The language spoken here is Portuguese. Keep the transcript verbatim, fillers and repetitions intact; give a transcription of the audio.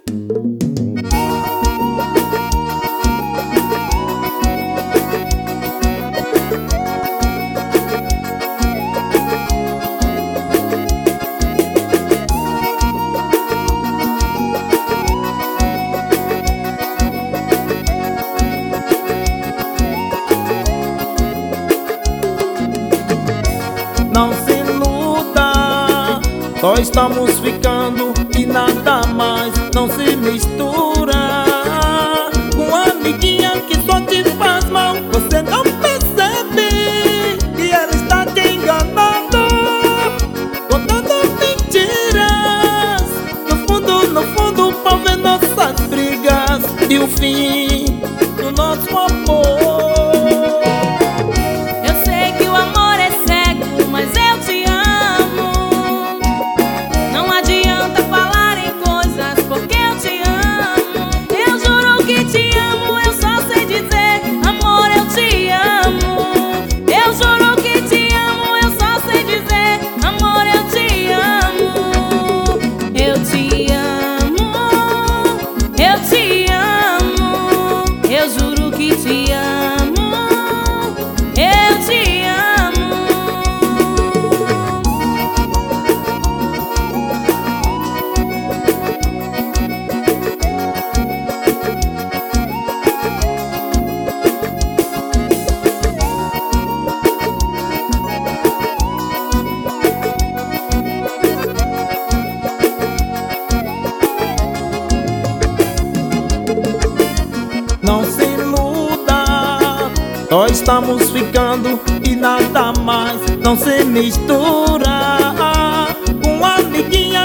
Não se iluda, só estamos ficando e nada mais. Não se mistura com a amiguinha que só te faz mal. Você não percebe que ela está te enganando, contando mentiras. No fundo, no fundo, pra ver nossas brigas e o fim do nosso amor. Não se iluda, só estamos ficando e nada mais. Não se mistura com a amiguinha